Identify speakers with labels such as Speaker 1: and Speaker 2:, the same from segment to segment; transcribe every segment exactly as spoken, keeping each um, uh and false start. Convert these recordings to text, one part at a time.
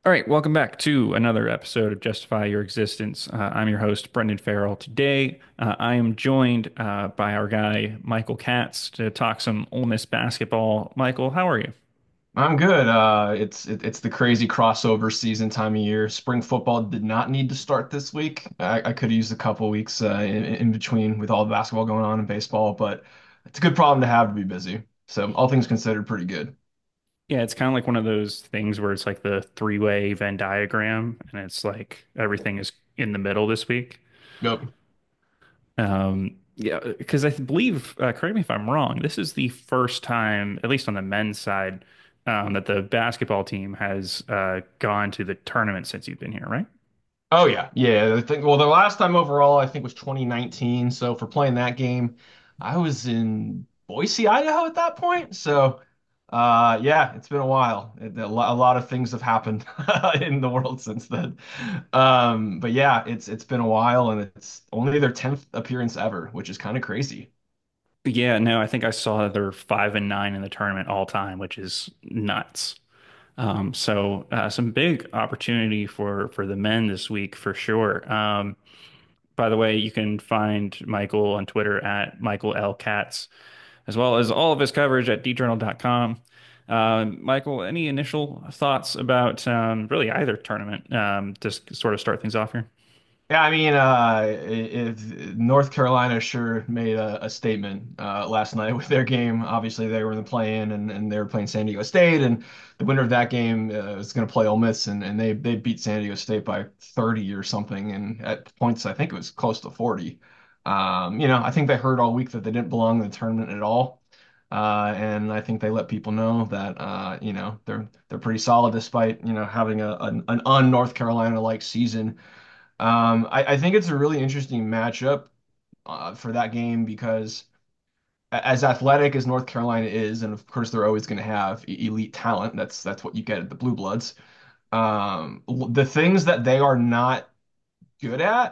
Speaker 1: All right, welcome back to another episode of Justify Your Existence. Uh, I'm your host, Brendan Farrell. Today, uh, I am joined uh, by our guy, Michael Katz, to talk some Ole Miss basketball. Michael, how are you?
Speaker 2: I'm good. Uh, it's it, it's the crazy crossover season time of year. Spring football did not need to start this week. I, I could have used a couple weeks uh, in, in between with all the basketball going on in baseball, but it's a good problem to have to be busy. So all things considered, pretty good.
Speaker 1: Yeah, it's kind of like one of those things where it's like the three-way Venn diagram, and it's like everything is in the middle this week.
Speaker 2: Yep.
Speaker 1: Um, yeah, because I believe, uh, correct me if I'm wrong, this is the first time, at least on the men's side, um, that the basketball team has uh, gone to the tournament since you've been here, right?
Speaker 2: Oh yeah, yeah. I think well, the last time overall I think was twenty nineteen. So for playing that game, I was in Boise, Idaho at that point. So uh, yeah, it's been a while. It, a lo- a lot of things have happened in the world since then. Um, but yeah, it's it's been a while, and it's only their tenth appearance ever, which is kind of crazy.
Speaker 1: Yeah, no, I think I saw they're five and nine in the tournament all time, which is nuts. Um, so uh, some big opportunity for for the men this week for sure. Um, by the way, you can find Michael on Twitter at Michael L. Katz, as well as all of his coverage at d journal dot com. Um, Michael, any initial thoughts about um, really either tournament? Um, just sort of start things off here.
Speaker 2: Yeah, I mean, uh, if North Carolina sure made a, a statement uh, last night with their game. Obviously, they were in the play-in, and, and they were playing San Diego State, and the winner of that game uh, is going to play Ole Miss, and, and they they beat San Diego State by thirty or something, and at points I think it was close to forty. Um, you know, I think they heard all week that they didn't belong in the tournament at all, uh, and I think they let people know that uh, you know they're they're pretty solid despite you know having a an, an un-North Carolina-like season. Um, I, I think it's a really interesting matchup uh, for that game because a- as athletic as North Carolina is, and of course they're always going to have e- elite talent. That's that's what you get at the Blue Bloods. Um, l- the things that they are not good at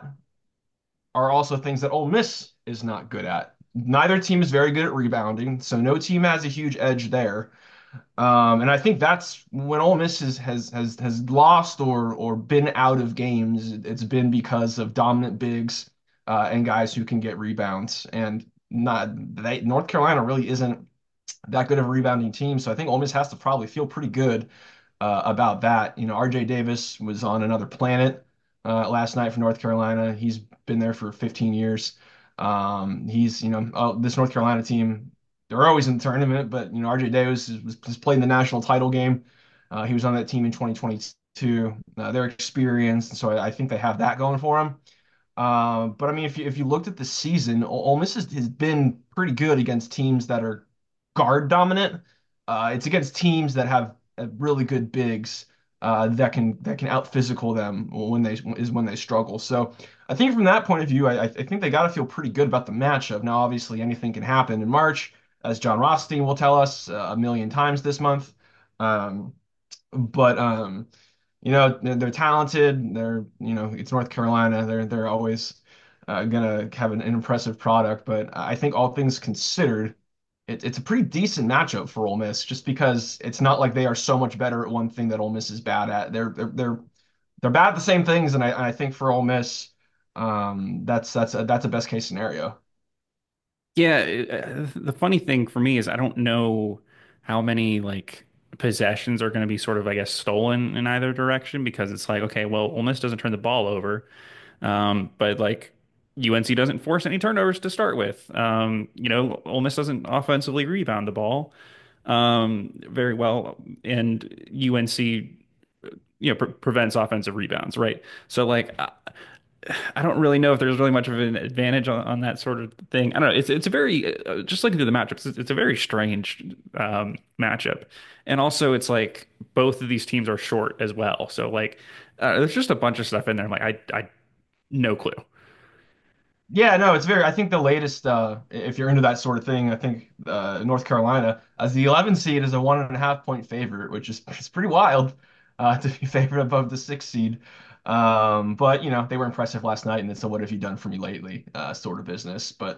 Speaker 2: are also things that Ole Miss is not good at. Neither team is very good at rebounding, so no team has a huge edge there. Um, and I think that's when Ole Miss has has has has lost or or been out of games. It's been because of dominant bigs uh, and guys who can get rebounds. And not they, North Carolina really isn't that good of a rebounding team. So I think Ole Miss has to probably feel pretty good uh, about that. You know, R J Davis was on another planet uh, last night for North Carolina. He's been there for fifteen years. Um, he's, you know, uh, this North Carolina team, they're always in the tournament, but, you know, R J Davis was, was playing the national title game. Uh, he was on that team in twenty twenty-two. Uh, they're experienced, so I, I think they have that going for them. Um, but I mean, if you if you looked at the season, Ole Ole Miss has, has been pretty good against teams that are guard dominant. Uh, it's against teams that have uh, really good bigs uh, that can that can out physical them when they is when they struggle. So I think from that point of view, I, I think they got to feel pretty good about the matchup. Now, obviously, anything can happen in March, as John Rothstein will tell us uh, a million times this month. Um, but um, you know, they're, they're talented. They're, you know, it's North Carolina. They're they're always uh, gonna have an, an impressive product. But I think all things considered, it, it's a pretty decent matchup for Ole Miss, just because it's not like they are so much better at one thing that Ole Miss is bad at. They're they're they're they're bad at the same things, and I and I think for Ole Miss, um, that's that's a, that's a best case scenario.
Speaker 1: Yeah, it- uh, the funny thing for me is I don't know how many like possessions are going to be sort of, I guess, stolen in either direction because it's like, okay, well, Ole Miss doesn't turn the ball over, um, but like U N C doesn't force any turnovers to start with. Um, you know, Ole Miss doesn't offensively rebound the ball um, very well, and U N C, you know, pre prevents offensive rebounds, right? So like. I, I don't really know if there's really much of an advantage on, on that sort of thing. I don't know. It's it's a very uh, just looking through the matchups. It's, it's a very strange um, matchup, and also it's like both of these teams are short as well. So like, uh, there's just a bunch of stuff in there. I'm like, I I no clue.
Speaker 2: Yeah, no, it's very. I think the latest, uh, if you're into that sort of thing, I think uh, North Carolina as the eleven seed is a one and a half point favorite, which is it's pretty wild uh, to be favored above the six seed. Um, but you know they were impressive last night, and it's a "what have you done for me lately" uh, sort of business. But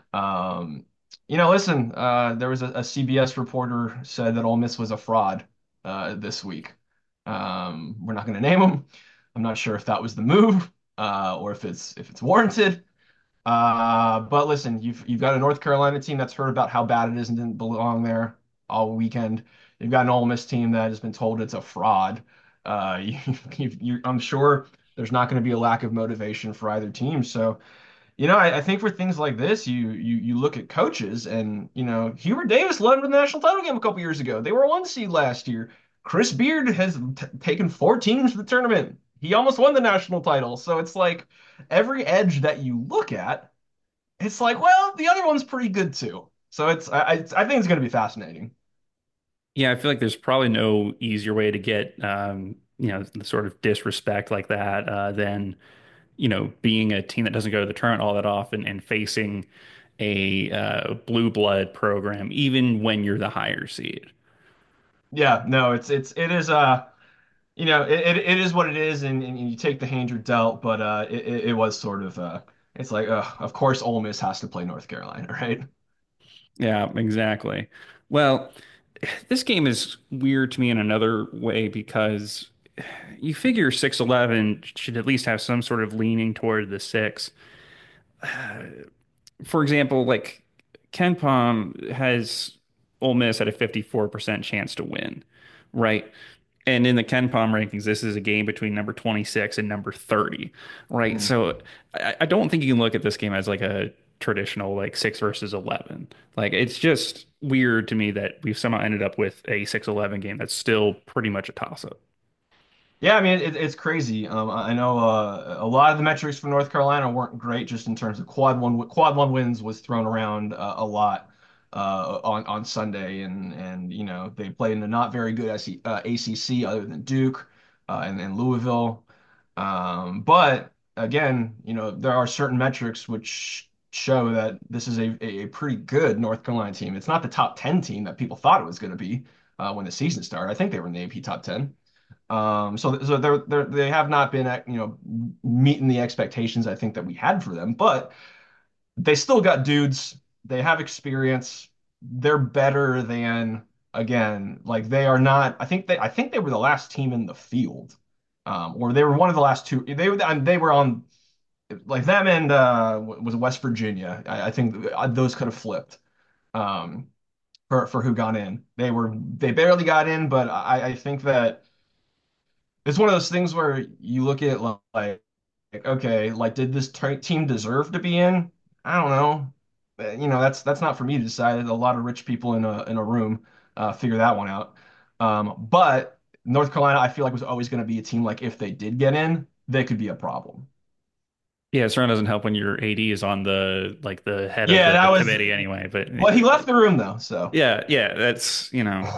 Speaker 2: um, you know, listen, uh, there was a, a C B S reporter said that Ole Miss was a fraud uh, this week. Um, we're not going to name them. I'm not sure if that was the move uh, or if it's if it's warranted. Uh, but listen, you've you've got a North Carolina team that's heard about how bad it is and didn't belong there all weekend. You've got an Ole Miss team that has been told it's a fraud. Uh, you, you, you, I'm sure there's not going to be a lack of motivation for either team. So, you know, I, I think for things like this, you you you look at coaches, and you know, Hubert Davis led them to the national title game a couple years ago. They were a one seed last year. Chris Beard has t taken four teams to the tournament. He almost won the national title. So it's like every edge that you look at, it's like, well, the other one's pretty good too. So it's I I, I think it's going to be fascinating.
Speaker 1: Yeah, I feel like there's probably no easier way to get um, you know, the sort of disrespect like that uh, than, you know, being a team that doesn't go to the tournament all that often and facing a uh, blue blood program, even when you're the higher seed.
Speaker 2: Yeah, no, it's it's it is uh you know it, it, it is what it is, and, and you take the hand you're dealt, but uh it, it it was sort of uh it's like uh of course Ole Miss has to play North Carolina, right?
Speaker 1: Yeah, exactly. Well, this game is weird to me in another way because you figure six eleven should at least have some sort of leaning toward the six. For example, like Ken Palm has Ole Miss at a fifty-four percent chance to win, right? And in the Ken Palm rankings, this is a game between number twenty-six and number thirty, right?
Speaker 2: Mm.
Speaker 1: So I, I don't think you can look at this game as like a traditional like six versus eleven. Like it's just weird to me that we've somehow ended up with a six eleven game that's still pretty much a toss-up.
Speaker 2: Yeah, I mean it, it's crazy. Um, I know uh, a lot of the metrics for North Carolina weren't great, just in terms of quad one quad one wins was thrown around uh, a lot uh, on on Sunday, and and you know they played in a not very good S E uh, A C C other than Duke uh, and and Louisville. Um, but again, you know there are certain metrics which show that this is a a pretty good North Carolina team. It's not the top ten team that people thought it was going to be uh, when the season started. I think they were in the A P top ten. Um, so so they're, they're they have not been you know meeting the expectations I think that we had for them, but they still got dudes. They have experience. They're better than again like they are not. I think they I think they were the last team in the field, um, or they were one of the last two. They were and they were on like them and uh, was West Virginia. I, I think those could have flipped. Um, for for who got in. They were they barely got in, but I, I think that it's one of those things where you look at like, okay, like did this t team deserve to be in? I don't know. Uh, You know, that's that's not for me to decide. A lot of rich people in a in a room uh, figure that one out. Um, but North Carolina, I feel like was always going to be a team like if they did get in, they could be a problem.
Speaker 1: Yeah, it certainly doesn't help when your A D is on the like the head of
Speaker 2: Yeah,
Speaker 1: the
Speaker 2: that was.
Speaker 1: committee anyway. But
Speaker 2: Well, he left the room though, so
Speaker 1: yeah, yeah, that's you know,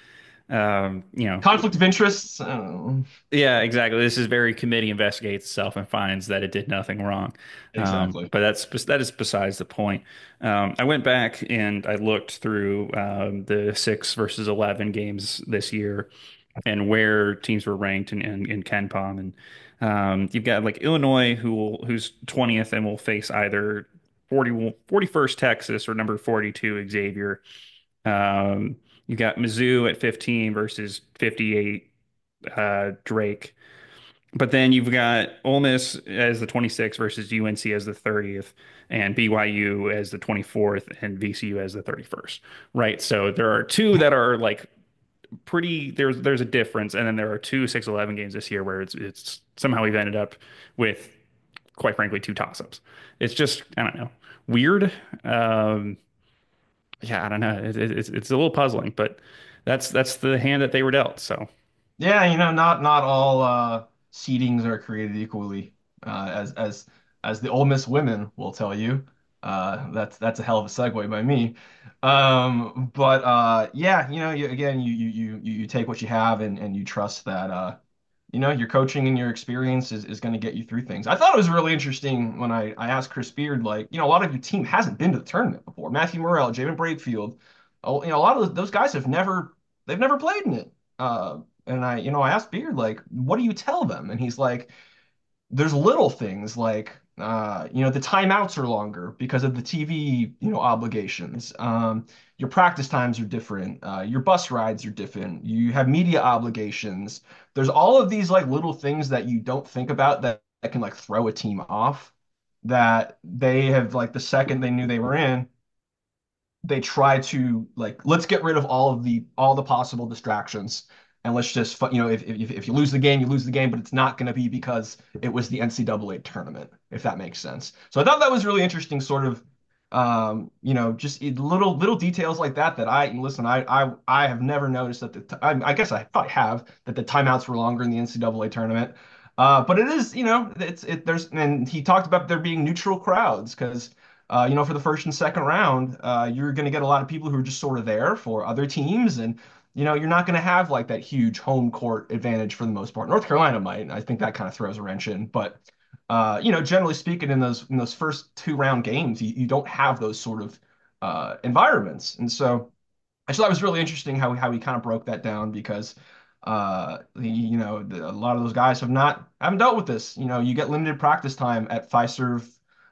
Speaker 1: um, you know,
Speaker 2: conflict of interests. I don't know.
Speaker 1: yeah, exactly. This is very committee investigates itself and finds that it did nothing wrong. Um,
Speaker 2: Exactly.
Speaker 1: but that's that is besides the point. Um, I went back and I looked through um, the six versus eleven games this year and where teams were ranked in in, in Ken Pom, and um, you've got like Illinois who will who's twentieth and will face either forty, forty-first Texas or number forty-two Xavier. Um, you got Mizzou at fifteen versus fifty-eight uh, Drake. But then you've got Ole Miss as the twenty-sixth versus U N C as the thirtieth, and B Y U as the twenty-fourth, and V C U as the thirty-first. Right. So there are two that are like pretty there's there's a difference, and then there are two six eleven games this year where it's it's somehow we've ended up with quite frankly two toss-ups. It's just I don't know weird. Um, yeah, I don't know. It, it, it's it's a little puzzling, but that's that's the hand that they were dealt. So
Speaker 2: Yeah, you know, not not all uh seedings are created equally. Uh as as as the Ole Miss women will tell you. Uh that's that's a hell of a segue by me. Um but uh yeah, you know, you, again you you you you take what you have and and you trust that uh you know, your coaching and your experience is, is going to get you through things. I thought it was really interesting when I, I asked Chris Beard, like, you know, a lot of your team hasn't been to the tournament before. Matthew Morrell, Jamin Brakefield, oh, you know, a lot of those, those guys have never, they've never played in it. Uh, and I, you know, I asked Beard, like, what do you tell them? And he's like, there's little things like Uh, you know, the timeouts are longer because of the T V, you know, obligations. Um, your practice times are different. Uh, your bus rides are different. You have media obligations. There's all of these like little things that you don't think about that, that can like throw a team off that they have like the second they knew they were in, they try to like let's get rid of all of the all the possible distractions and let's just you know if if, if you lose the game you lose the game, but it's not going to be because it was the N C double A tournament, if that makes sense. So I thought that was really interesting, sort of um you know just little little details like that that I listen I I I have never noticed that the I, I guess I probably have that the timeouts were longer in the N C double A tournament. Uh, but it is, you know, it's it. There's, and he talked about there being neutral crowds because uh, you know, for the first and second round, uh, you're going to get a lot of people who are just sort of there for other teams, and you know, you're not going to have like that huge home court advantage for the most part. North Carolina might, and I think that kind of throws a wrench in, but uh, you know, generally speaking, in those in those first two round games, you, you don't have those sort of uh, environments, and so. I thought it was really interesting how how he kind of broke that down because uh the, you know the, a lot of those guys have not haven't dealt with this. You know, you get limited practice time at Fiserv,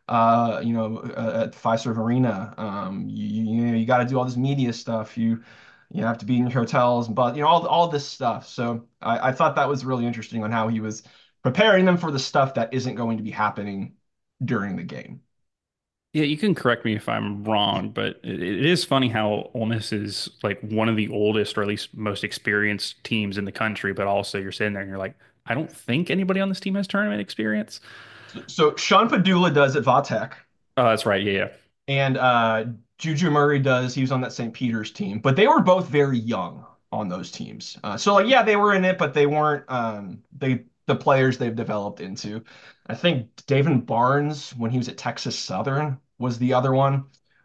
Speaker 2: uh, you know, uh, at Fiserv Arena. Um, you you know you got to do all this media stuff. You you have to be in your hotels, but you know all all this stuff. So I, I thought that was really interesting on how he was preparing them for the stuff that isn't going to be happening during the game.
Speaker 1: Yeah, you can correct me if I'm wrong, but it, it is funny how Ole Miss is like one of the oldest or at least most experienced teams in the country, but also you're sitting there and you're like, I don't think anybody on this team has tournament experience.
Speaker 2: So, so Sean Padula does at Vatech.
Speaker 1: Oh, that's right. Yeah, yeah.
Speaker 2: And uh, Juju Murray does. He was on that Saint Peter's team, but they were both very young on those teams. Uh, so like, yeah, they were in it, but they weren't um, they the players they've developed into. I think David Barnes, when he was at Texas Southern, was the other one.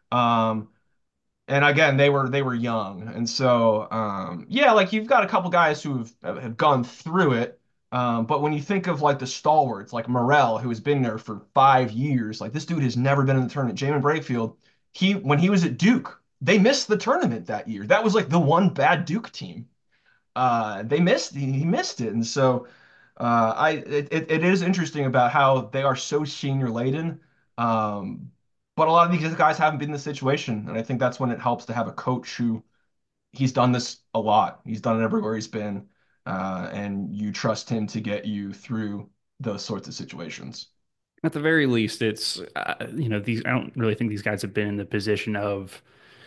Speaker 2: Um, and again, they were they were young, and so um, yeah, like you've got a couple guys who have have gone through it. Um, but when you think of like the stalwarts, like Morrell, who has been there for five years, like this dude has never been in the tournament. Jamin Brakefield, he when he was at Duke, they missed the tournament that year. That was like the one bad Duke team. Uh, they missed he, he missed it, and so uh, I it, it, it is interesting about how they are so senior laden. Um, but a lot of these guys haven't been in the situation, and I think that's when it helps to have a coach who he's done this a lot. He's done it everywhere he's been, uh, and you trust him to get you through those sorts of situations.
Speaker 1: At the very least, it's uh, you know these. I don't really think these guys have been in the position of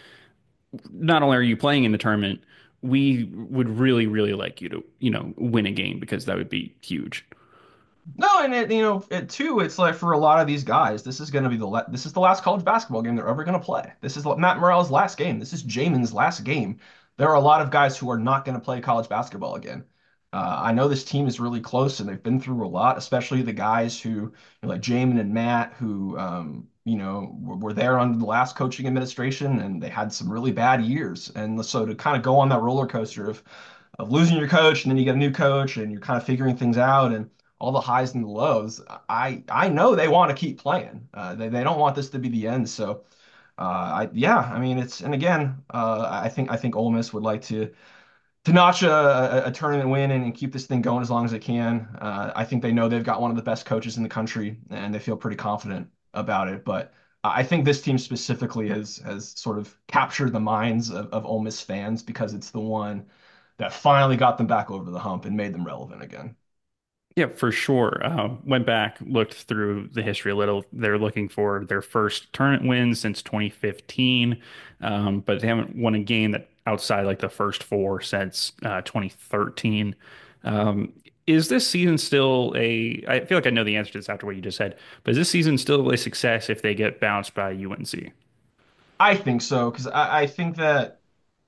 Speaker 1: not only are you playing in the tournament, we would really, really like you to you know win a game because that would be huge.
Speaker 2: No, and it, you know, it too, it's like for a lot of these guys, this is going to be the la this is the last college basketball game they're ever going to play. This is Matt Morrell's last game. This is Jamin's last game. There are a lot of guys who are not going to play college basketball again. Uh, I know this team is really close and they've been through a lot, especially the guys who, you know, like Jamin and Matt, who, um, you know, were, were there under the last coaching administration and they had some really bad years. And so to kind of go on that roller coaster of, of losing your coach and then you get a new coach and you're kind of figuring things out and all the highs and the lows. I I know they want to keep playing. Uh, they they don't want this to be the end. So uh, I yeah, I mean it's and again uh, I think I think Ole Miss would like to to notch a, a, a tournament win and, and keep this thing going as long as they can. Uh, I think they know they've got one of the best coaches in the country and they feel pretty confident about it. But I think this team specifically has has sort of captured the minds of, of Ole Miss fans because it's the one that finally got them back over the hump and made them relevant again.
Speaker 1: Yeah, for sure. Uh, went back, looked through the history a little. They're looking for their first tournament win since twenty fifteen, um, but they haven't won a game that outside like the first four since uh, twenty thirteen. Um, is this season still a? I feel like I know the answer to this after what you just said, but is this season still a success if they get bounced by U N C?
Speaker 2: I think so because I, I think that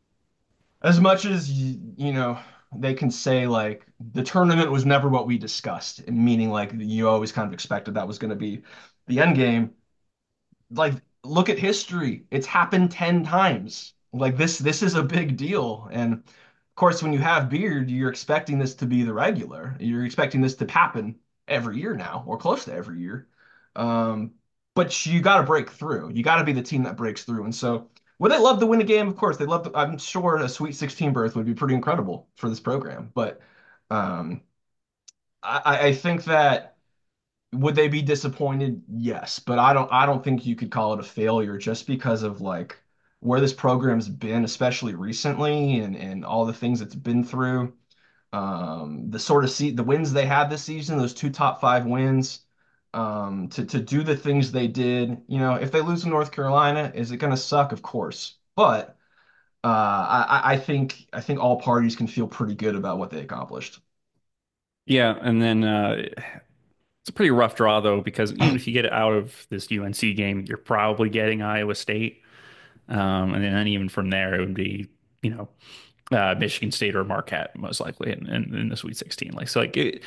Speaker 2: as much as you, you know they can say like the tournament was never what we discussed, meaning like you always kind of expected that was going to be the end game. Like look at history; it's happened ten times. Like this, this is a big deal. And of course, when you have Beard, you're expecting this to be the regular. You're expecting this to happen every year now, or close to every year. Um, but you got to break through. You got to be the team that breaks through. And so, would they love to win a game? Of course, they love. To, I'm sure a Sweet sixteen berth would be pretty incredible for this program. But um, I, I think that. Would they be disappointed? Yes, but I don't I don't think you could call it a failure just because of like where this program's been, especially recently, and and all the things it's been through. Um, the sort of see the wins they had this season, those two top five wins, um, to to do the things they did. You know, if they lose to North Carolina, is it going to suck? Of course, but uh, I I think I think all parties can feel pretty good about what they accomplished.
Speaker 1: Yeah, and then uh, it's a pretty rough draw though, because even if you get out of this U N C game, you're probably getting Iowa State, um, and then even from there, it would be you know uh, Michigan State or Marquette most likely in, in, in the Sweet sixteen. Like so, like it,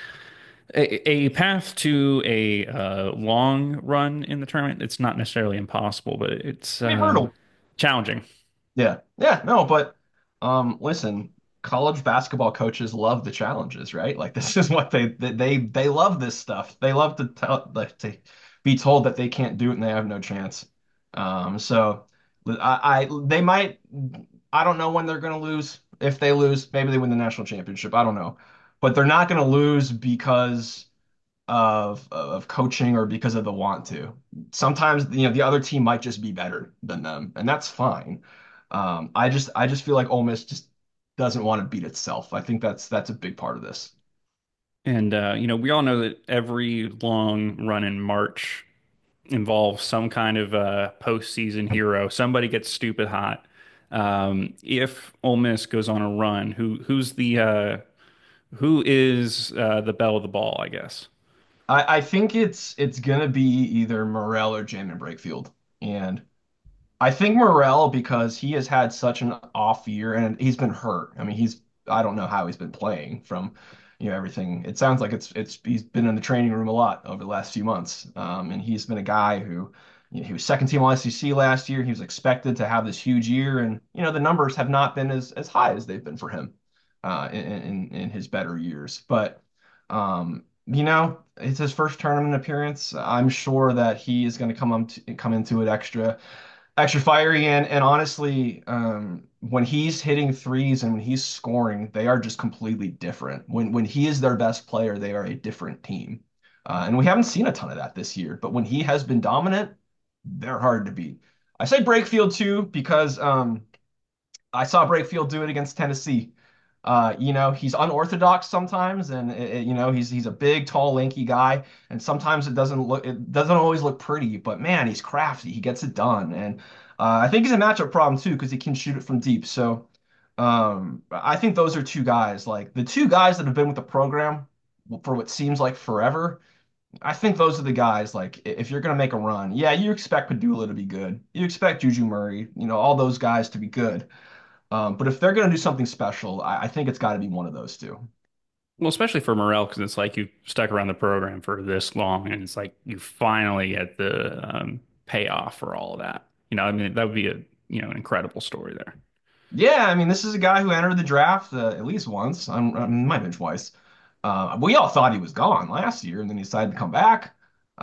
Speaker 1: a, a path to a uh, long run in the tournament. It's not necessarily impossible, but it's
Speaker 2: I mean,
Speaker 1: um,
Speaker 2: hurdle.
Speaker 1: challenging.
Speaker 2: Yeah. Yeah, no, but um listen, college basketball coaches love the challenges, right? Like this is what they they they, they love this stuff. They love to tell like to be told that they can't do it and they have no chance. Um so I, I they might I don't know when they're going to lose. If they lose, maybe they win the national championship. I don't know. But they're not going to lose because of of coaching or because of the want to. Sometimes you know the other team might just be better than them, and that's fine. Um, I just I just feel like Ole Miss just doesn't want to beat itself. I think that's that's a big part of this.
Speaker 1: And uh, you know, we all know that every long run in March involves some kind of uh, postseason hero. Somebody gets stupid hot. Um, if Ole Miss goes on a run, who who's the uh, who is uh, the belle of the ball, I guess.
Speaker 2: I, I think it's it's gonna be either Morrell or Jamin Brakefield, and I think Morrell because he has had such an off year and he's been hurt. I mean, he's I don't know how he's been playing from, you know, everything. It sounds like it's it's he's been in the training room a lot over the last few months. Um, and he's been a guy who, you know, he was second team All S E C last year. He was expected to have this huge year, and you know the numbers have not been as as high as they've been for him uh, in, in in his better years. But um, you know, it's his first tournament appearance. I'm sure that he is going to come up to, come into it extra extra fiery and and honestly, um, when he's hitting threes and when he's scoring, they are just completely different. When when he is their best player, they are a different team. Uh, and we haven't seen a ton of that this year, but when he has been dominant, they're hard to beat. I say Brakefield too because um, I saw Brakefield do it against Tennessee. Uh, you know, he's unorthodox sometimes, and it, it- you know he's he's a big, tall, lanky guy, and sometimes it doesn't look it doesn't always look pretty. But man, he's crafty. He gets it done, and uh, I think he's a matchup problem too because he can shoot it from deep. So um, I think those are two guys, like the two guys that have been with the program for what seems like forever. I think those are the guys. Like if you're gonna make a run, yeah, you expect Padula to be good. You expect Juju Murray, you know, all those guys to be good. Um, but if they're going to do something special, I, I think it's got to be one of those two.
Speaker 1: Well, especially for Morel, because it's like you stuck around the program for this long, and it's like you finally get the um, payoff for all of that. You know, I mean, that would be a you know an incredible story there.
Speaker 2: Yeah, I mean, this is a guy who entered the draft uh, at least once. I'm, I might have been twice. Uh, we all thought he was gone last year, and then he decided to come back.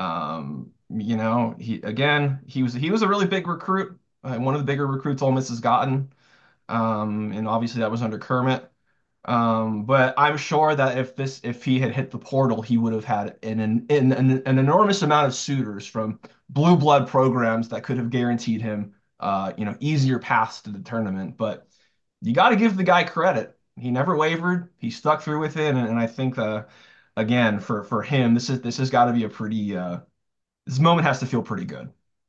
Speaker 2: Um, you know, he again, he was he was a really big recruit, uh, one of the bigger recruits Ole Miss has gotten. Um, and obviously that was under Kermit. Um, but I'm sure that if this if he had hit the portal, he would have had an an, an an enormous amount of suitors from blue blood programs that could have guaranteed him uh, you know, easier paths to the tournament. But you got to give the guy credit. He never wavered. He stuck through with it, and, and I think uh, again for for him, this is this has got to be a pretty uh, this moment has to feel pretty good.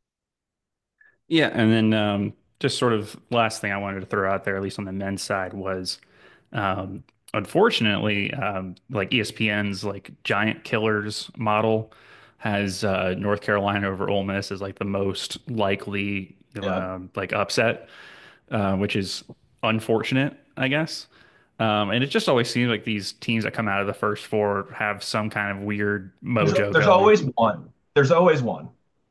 Speaker 1: Yeah, and then um, just sort of last thing I wanted to throw out there, at least on the men's side, was um, unfortunately, um, like E S P N's like Giant Killers model has uh, North Carolina over Ole Miss as like the most likely
Speaker 2: Yeah.
Speaker 1: um, like upset, uh, which is unfortunate, I guess. Um, and it just always seems like these teams that come out of the first four have some kind of weird
Speaker 2: There's
Speaker 1: mojo
Speaker 2: there's
Speaker 1: going.
Speaker 2: always one. There's always one.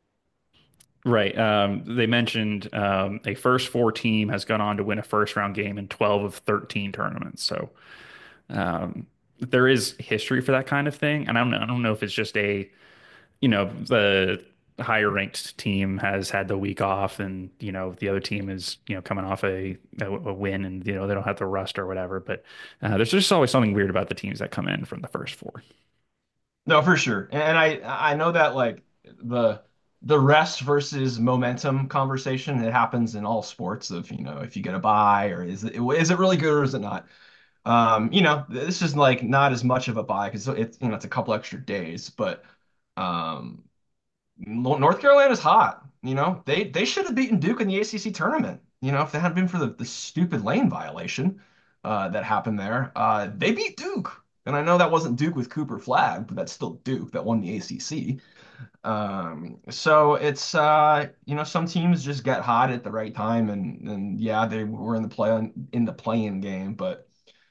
Speaker 1: Right. Um, they mentioned um, a first four team has gone on to win a first round game in twelve of thirteen tournaments. So um, there is history for that kind of thing. And I don't know, I don't know if it's just a, you know, the higher ranked team has had the week off and, you know, the other team is, you know, coming off a, a, a win and, you know, they don't have to rust or whatever. But uh, there's just always something weird about the teams that come in from the first four.
Speaker 2: No, for sure. And I I know that like the the rest versus momentum conversation, it happens in all sports of, you know, if you get a bye or is it is it really good or is it not? Um, you know, this is like not as much of a bye because it's you know it's a couple extra days, but um North Carolina's hot. You know, they they should have beaten Duke in the A C C tournament. You know, if it hadn't been for the, the stupid lane violation uh, that happened there, uh, they beat Duke. And I know that wasn't Duke with Cooper Flag, but that's still Duke that won the A C C. Um, so it's uh, you know, some teams just get hot at the right time, and and yeah, they were in the play in the playing game, but.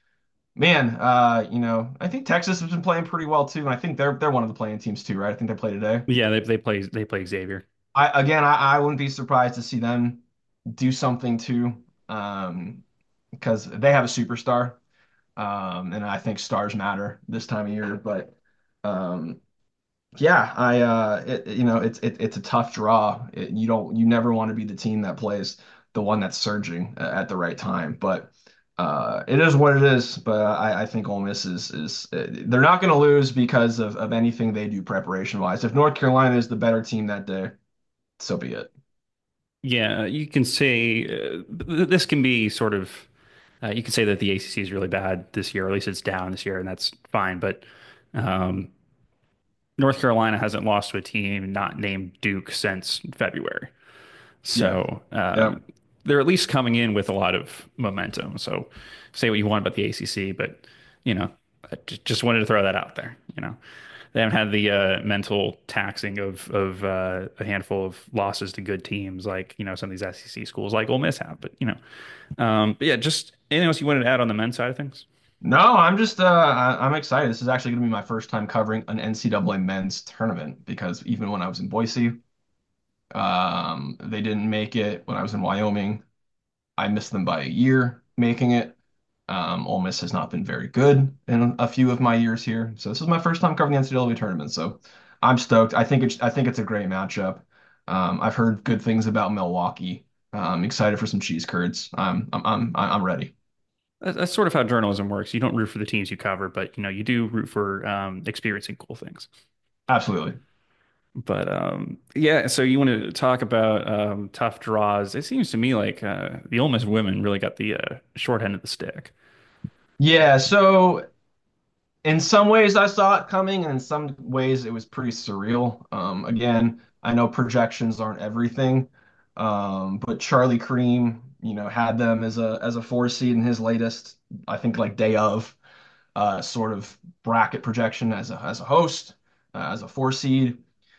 Speaker 2: Man, uh, you know, I think Texas has been playing pretty well too, and I think they're they're one of the playing teams too, right? I think they play today.
Speaker 1: Yeah, they they play they play Xavier.
Speaker 2: I again, I, I wouldn't be surprised to see them do something too, um, because they have a superstar, um, and I think stars matter this time of year. But um, yeah, I uh, it, you know, it's it, it's a tough draw. It, you don't you never want to be the team that plays the one that's surging a- at the right time, but. Uh, it is what it is, but I, I think Ole Miss is is uh, they're not going to lose because of, of anything they do preparation wise. If North Carolina is the better team that day, so be it.
Speaker 1: Yeah, you can say uh, th- this can be sort of uh, you can say that the A C C is really bad this year, or at least it's down this year, and that's fine. But um, North Carolina hasn't lost to a team not named Duke since February.
Speaker 2: Yeah.
Speaker 1: So
Speaker 2: Yeah.
Speaker 1: um, they're at least coming in with a lot of momentum. So say what you want about the A C C, but you know, I j- just wanted to throw that out there. You know, they haven't had the uh, mental taxing of of uh, a handful of losses to good teams like you know some of these S E C schools like Ole Miss have. But you know, um, but yeah, just anything else you wanted to add on the men's side of things?
Speaker 2: No, I'm just uh I, I'm excited. This is actually going to be my first time covering an N C double A men's tournament because even when I was in Boise, um, they didn't make it. When I was in Wyoming, I missed them by a year making it. Um, Ole Miss has not been very good in a few of my years here, so this is my first time covering the N C double A tournament. So I'm stoked. I think it's I think it's a great matchup. Um, I've heard good things about Milwaukee. I'm excited for some cheese curds. I'm I'm I'm I'm ready.
Speaker 1: That's, that's sort of how journalism works. You don't root for the teams you cover, but you know you do root for um, experiencing cool things.
Speaker 2: Absolutely.
Speaker 1: But um, yeah, so you want to talk about um, tough draws? It seems to me like uh, the Ole Miss women really got the uh, short end of the stick.
Speaker 2: Yeah, so in some ways I saw it coming, and in some ways it was pretty surreal. Um, again, I know projections aren't everything, um, but Charlie Cream, you know, had them as a as a four seed in his latest, I think like day of uh, sort of bracket projection as a as a host, uh, as a four seed.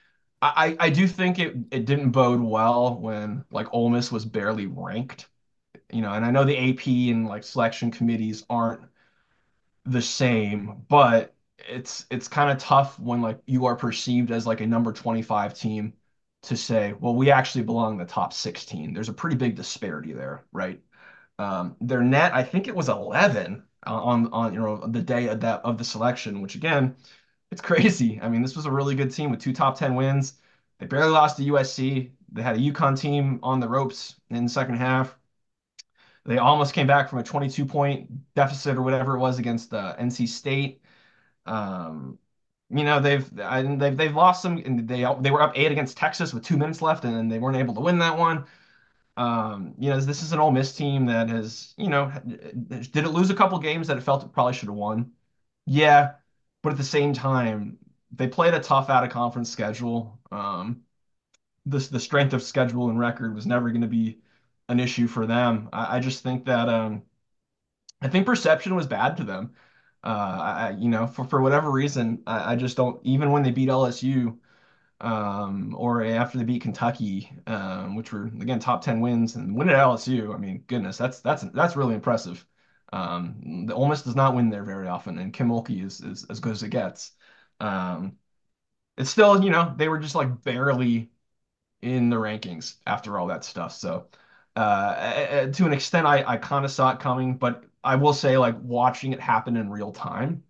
Speaker 2: I, I I do think it it didn't bode well when like Ole Miss was barely ranked, you know, and I know the A P and like selection committees aren't the same, but it's it's kind of tough when like you are perceived as like a number twenty-five team to say, well, we actually belong in the top sixteen. There's a pretty big disparity there, right? Um, their net, I think it was eleven on on you know the day of that of the selection, which again, it's crazy. I mean, this was a really good team with two top ten wins. They barely lost to U S C. They had a UConn team on the ropes in the second half. They almost came back from a twenty-two point deficit or whatever it was against uh, N C State. Um, you know, they've and they've they've lost some, and they they were up eight against Texas with two minutes left, and they weren't able to win that one. Um, you know, this is an Ole Miss team that has, you know, did it lose a couple games that it felt it probably should have won? Yeah, but at the same time, they played a tough out of conference schedule. Um, this the strength of schedule and record was never going to be an issue for them. I, I just think that um, I think perception was bad to them. Uh, I, you know, for, for whatever reason, I, I just don't, even when they beat L S U, um, or after they beat Kentucky, um, which were again top ten wins and win at L S U, I mean, goodness, that's that's that's really impressive. Um, the Ole Miss does not win there very often, and Kim Mulkey is, is as good as it gets. Um, it's still, you know, they were just like barely in the rankings after all that stuff. So, uh, to an extent, I, I kind of saw it coming, but I will say, like, watching it happen in real time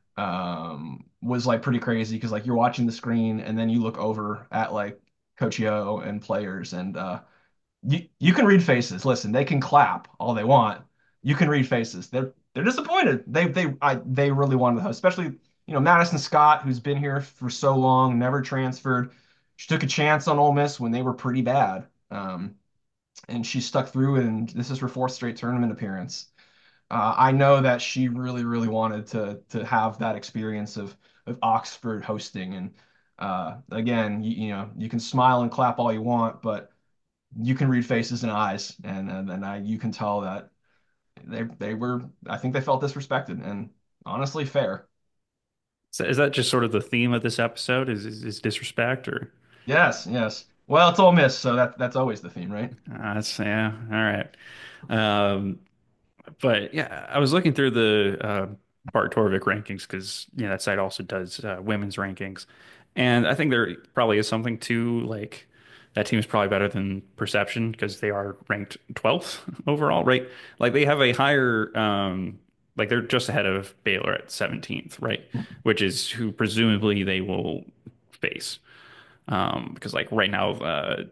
Speaker 2: um, was like pretty crazy because, like, you're watching the screen and then you look over at like Coach Yo and players, and uh, you you can read faces. Listen, they can clap all they want. You can read faces. They're they're disappointed. They they I they really wanted the host, especially you you know, Madison Scott, who's been here for so long, never transferred. She took a chance on Ole Miss when they were pretty bad. Um, and she stuck through it, and this is her fourth straight tournament appearance. Uh, I know that she really, really wanted to to have that experience of of Oxford hosting. And uh, again, you, you know, you can smile and clap all you want, but you can read faces and eyes, and and, and I, you can tell that they they were. I think they felt disrespected, and honestly, fair.
Speaker 1: So is that just sort of the theme of this episode? Is is, is disrespect or?
Speaker 2: Yes, yes. Well, it's Ole Miss, so that that's always the theme, right?
Speaker 1: Uh, that's yeah. All right. Um, But yeah, I was looking through the uh, Bart Torvik rankings because you know that site also does uh, women's rankings, and I think there probably is something to like that team is probably better than perception because they are ranked twelfth overall, right? Like they have a higher, um, like they're just ahead of Baylor at seventeenth, right? Which is who presumably they will face, um, because like right now, uh,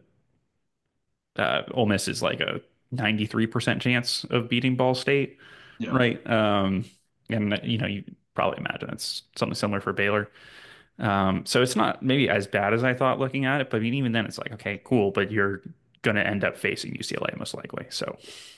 Speaker 1: uh, Ole Miss is like a ninety-three percent chance of beating Ball State,
Speaker 2: Yeah.
Speaker 1: right? Um, and you know, you probably imagine it's something similar for Baylor. Um, so it's not maybe as bad as I thought looking at it, but I mean, even then, it's like, okay, cool, but you're going to end up facing U C L A most likely. So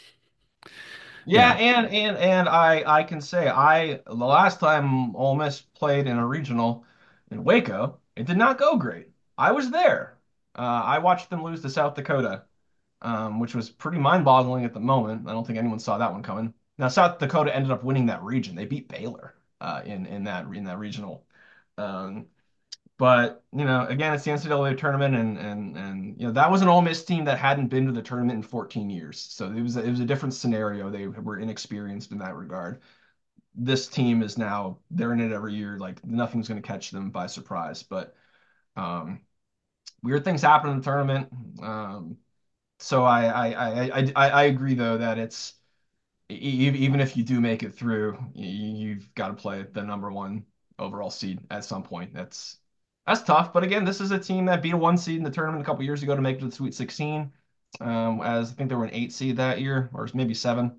Speaker 2: Yeah,
Speaker 1: yeah,
Speaker 2: and and and I I can say I the last time Ole Miss played in a regional in Waco, it did not go great. I was there. Uh, I watched them lose to South Dakota, um, which was pretty mind-boggling at the moment. I don't think anyone saw that one coming. Now South Dakota ended up winning that region. They beat Baylor uh, in in that in that regional. Um, but you know, again, it's the N C double A tournament, and and and you know that was an Ole Miss team that hadn't been to the tournament in fourteen years. So it was it was a different scenario. They were inexperienced in that regard. This team is now they're in it every year. Like nothing's going to catch them by surprise. But um, weird things happen in the tournament. Um, so I I, I I I I agree though that it's e- e- even if you do make it through, you've got to play the number one overall seed at some point. That's that's tough. But again, this is a team that beat a one seed in the tournament a couple years ago to make it to the Sweet sixteen. Um, as I think they were an eight seed that year, or maybe seven.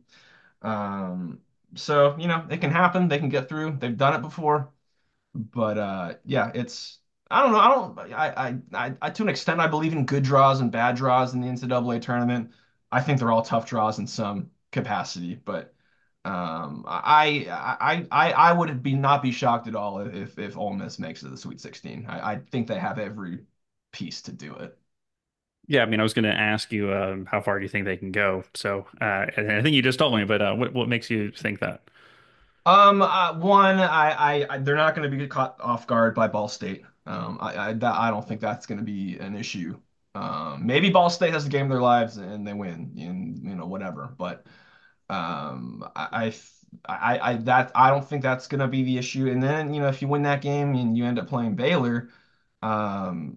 Speaker 2: Um, so you know, it can happen. They can get through. They've done it before. But uh, yeah, it's I don't know. I don't I, I I I to an extent I believe in good draws and bad draws in the N C double A tournament. I think they're all tough draws in some capacity, but um, I I I I would be not be shocked at all if if Ole Miss makes it to the Sweet sixteen. I, I think they have every piece to do it.
Speaker 1: yeah. I mean, I was going to ask you um, how far do you think they can go? So uh, and I think you just told me, but uh, what what makes you think that?
Speaker 2: Um, uh, one, I, I, I, they're not going to be caught off guard by Ball State. Um, I, I, that, I don't think that's going to be an issue. Um, maybe Ball State has the game of their lives and they win, and you know whatever. But um, I, I, I, I that I don't think that's going to be the issue. And then you know if you win that game and you end up playing Baylor, um,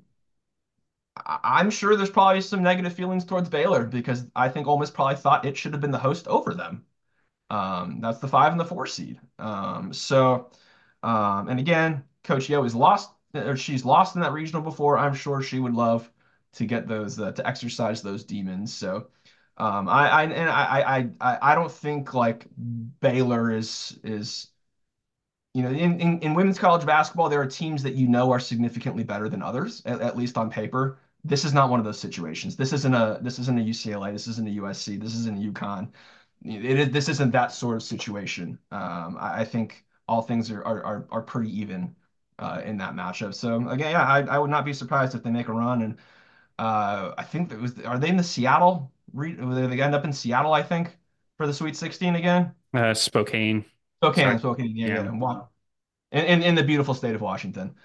Speaker 2: I, I'm sure there's probably some negative feelings towards Baylor because I think Ole Miss probably thought it should have been the host over them. Um, that's the five and the four seed. Um, so, um, and again, Coach Yo has lost, or she's lost in that regional before. I'm sure she would love to get those, uh, to exercise those demons. So, um, I, I, and I, I, I, I don't think like Baylor is, is, you know, in, in, in women's college basketball, there are teams that you know are significantly better than others, at, at least on paper. This is not one of those situations. This isn't a, this isn't a U C L A. This isn't a U S C. This isn't a UConn. It is, this isn't that sort of situation. Um, I, I think all things are are are, are pretty even uh, in that matchup. So again, yeah, I, I would not be surprised if they make a run. And uh, I think that was are they in the Seattle? Re they end up in Seattle, I think, for the Sweet sixteen again.
Speaker 1: Uh, Spokane.
Speaker 2: Spokane,
Speaker 1: Sorry.
Speaker 2: Spokane, yeah,
Speaker 1: Yeah.
Speaker 2: yeah. Wow. In, in in the beautiful state of Washington.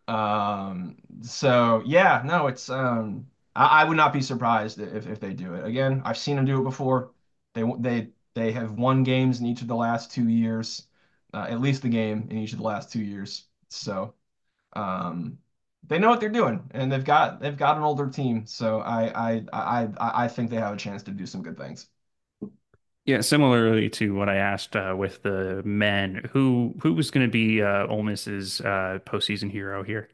Speaker 2: Um, so yeah, no, it's um, I, I would not be surprised if if they do it again. I've seen them do it before. They they they have won games in each of the last two years, uh, at least the game in each of the last two years. So um, they know what they're doing, and they've got they've got an older team. So I I I I I think they have a chance to do some good things.
Speaker 1: Yeah, similarly to what I asked uh, with the men, who who was going to be uh, Ole Miss's uh, postseason hero here?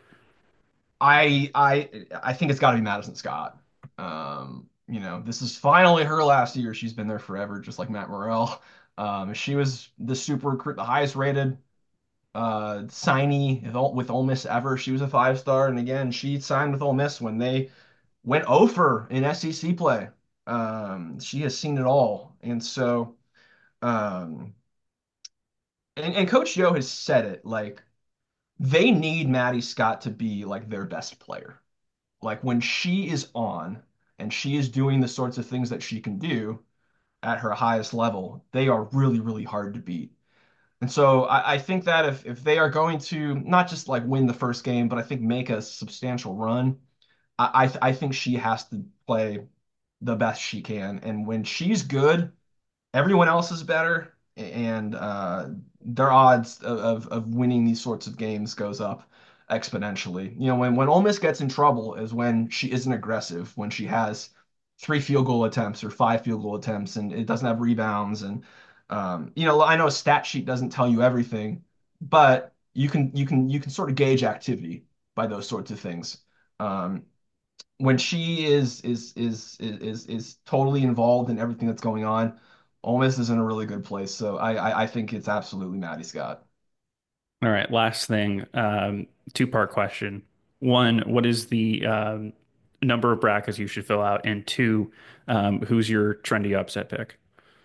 Speaker 2: I I I think it's got to be Madison Scott. Um, you know, this is finally her last year. She's been there forever, just like Matt Morrell. Um, she was the super recruit, the highest rated uh, signee with Ole with Ole Miss ever. She was a five star, and again, she signed with Ole Miss when they went over in S E C play. Um, she has seen it all, and so um, and, and Coach Joe has said it like they need Maddie Scott to be like their best player. Like when she is on and she is doing the sorts of things that she can do at her highest level, they are really, really hard to beat. And so I, I think that if if they are going to not just like win the first game, but I think make a substantial run, I I, th I think she has to play the best she can. And when she's good, everyone else is better, and uh, their odds of, of of winning these sorts of games goes up exponentially. You know, when when Ole Miss gets in trouble is when she isn't aggressive, when she has three field goal attempts or five field goal attempts, and it doesn't have rebounds. And um, you know, I know a stat sheet doesn't tell you everything, but you can you can you can sort of gauge activity by those sorts of things. Um, when she is is is is is totally involved in everything that's going on, Ole Miss is in a really good place. So I I, I think it's absolutely Maddie Scott.
Speaker 1: All right, last thing, um, two-part question. One, what is the um, number of brackets you should fill out? And two, um, who's your trendy upset pick?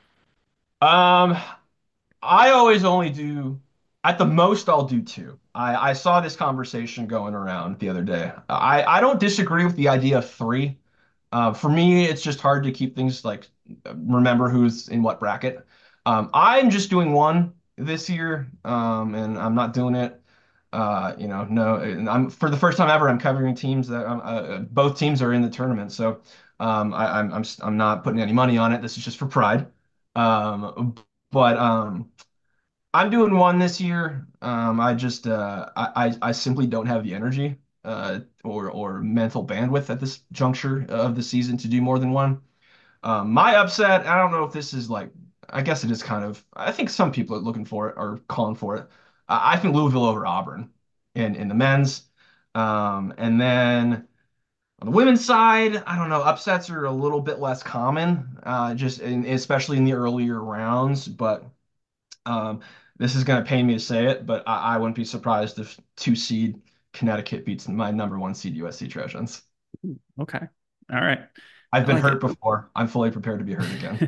Speaker 2: Um, I always only do, at the most, I'll do two. I, I saw this conversation going around the other day. I, I don't disagree with the idea of three. Uh, for me, it's just hard to keep things like remember who's in what bracket. Um, I'm just doing one this year, um, and I'm not doing it. Uh, you know, no, and I'm for the first time ever. I'm covering teams that um, uh, both teams are in the tournament, so um, I, I'm I'm I'm not putting any money on it. This is just for pride. Um, but um, I'm doing one this year. Um, I just uh, I, I I simply don't have the energy uh, or or mental bandwidth at this juncture of the season to do more than one. Um, my upset, I don't know if this is like, I guess it is kind of. I think some people are looking for it or calling for it. I, I think Louisville over Auburn in in the men's, um, and then on the women's side, I don't know. Upsets are a little bit less common, uh, just in, especially in the earlier rounds, but. Um, this is going to pain me to say it, but I, I wouldn't be surprised if two seed Connecticut beats my number one seed U S C Trojans.
Speaker 1: Okay. All right.
Speaker 2: I've
Speaker 1: I
Speaker 2: been
Speaker 1: like
Speaker 2: hurt
Speaker 1: it.
Speaker 2: before. I'm fully prepared to be hurt again.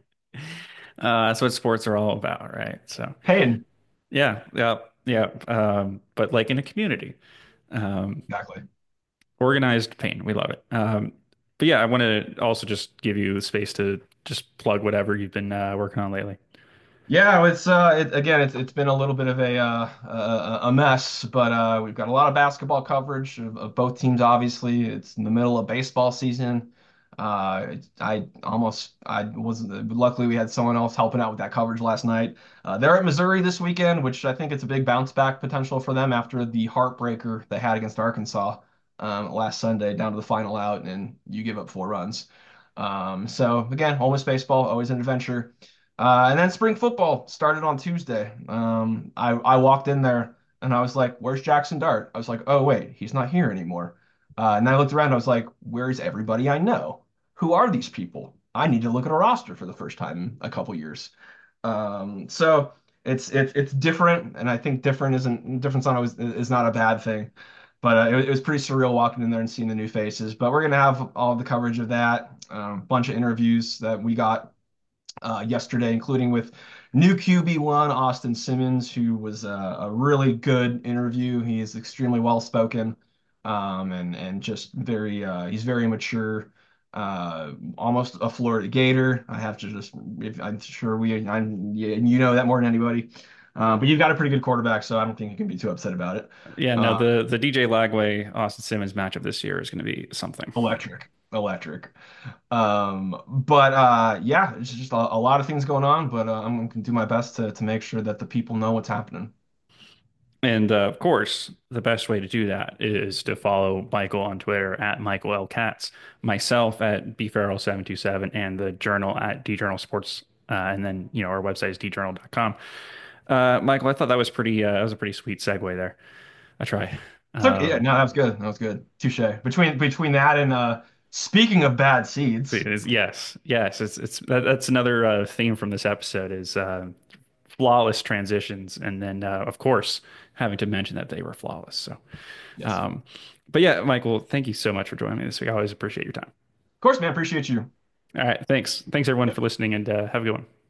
Speaker 1: Uh, that's what sports are all about, right? So,
Speaker 2: Pain.
Speaker 1: yeah, yeah, yeah. Um, but like in a community, um,
Speaker 2: Exactly.
Speaker 1: organized pain. We love it. Um, but yeah, I want to also just give you the space to just plug whatever you've been uh, working on lately.
Speaker 2: Yeah, it's uh, it, again, it's it's been a little bit of a uh, a, a mess, but uh, we've got a lot of basketball coverage of, of both teams. Obviously, it's in the middle of baseball season. Uh, I almost I wasn't. Luckily, we had someone else helping out with that coverage last night. Uh, they're at Missouri this weekend, which I think it's a big bounce back potential for them after the heartbreaker they had against Arkansas um, last Sunday, down to the final out, and you give up four runs. Um, so again, Ole Miss baseball, always an adventure. Uh, and then spring football started on Tuesday. Um, I, I walked in there and I was like, "Where's Jackson Dart?" I was like, "Oh wait, he's not here anymore." Uh, and I looked around. I was like, "Where's everybody I know? Who are these people? I need to look at a roster for the first time in a couple years." Um, so it's it's it's different, and I think different isn't different's not always is not a bad thing. But uh, it, it was pretty surreal walking in there and seeing the new faces. But we're gonna have all the coverage of that, a um, bunch of interviews that we got uh, yesterday, including with new Q B one Austin Simmons, who was a, a really good interview. He is extremely well spoken, um, and and just very uh, he's very mature, uh, almost a Florida Gator. I have to just if, I'm sure we I'm yeah, you know that more than anybody. Uh, but you've got a pretty good quarterback, so I don't think you can be too upset about it.
Speaker 1: Yeah, no,
Speaker 2: Uh,
Speaker 1: the the D J Lagway Austin Simmons matchup this year is going to be something.
Speaker 2: electric, electric. Um, but uh, yeah, it's just a, a lot of things going on, but uh, I'm gonna do my best to to make sure that the people know what's happening.
Speaker 1: And uh, of course, the best way to do that is to follow Michael on Twitter at Michael L. Katz, myself at b farrell seven two seven, and the journal at djournal sports. Uh, and then, you know, our website is d journal dot com. Uh, Michael, I thought that was pretty, uh, that was a pretty sweet segue there. I try.
Speaker 2: It's okay. Yeah,
Speaker 1: Um,
Speaker 2: no, that was good. That was good. Touche. Between between that and uh, speaking of bad
Speaker 1: it
Speaker 2: seeds,
Speaker 1: is, yes, yes, it's, it's, that, that's another uh, theme from this episode is uh, flawless transitions, and then uh, of course having to mention that they were flawless. So,
Speaker 2: Yes. Of
Speaker 1: um, but yeah, Michael, thank you so much for joining me this week. I always appreciate your time.
Speaker 2: course, man. Appreciate you.
Speaker 1: All right, thanks. Thanks everyone
Speaker 2: Yep.
Speaker 1: for listening, and uh, have a good one.